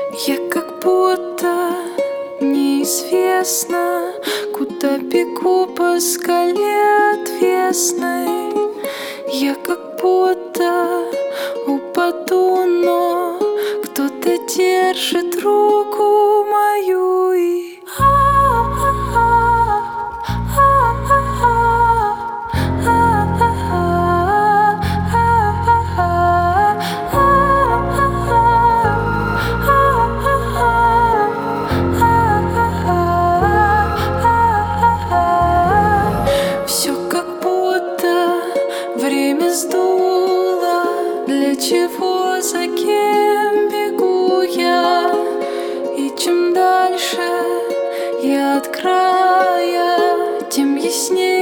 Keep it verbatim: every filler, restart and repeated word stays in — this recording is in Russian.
Я как будто неизвестно, куда бегу по скале отвесной. Я как будто упаду, но кто-то держит руку мою и все как будто время сдуло. Для чего, за кем бегу я? И чем дальше я от края, тем яснее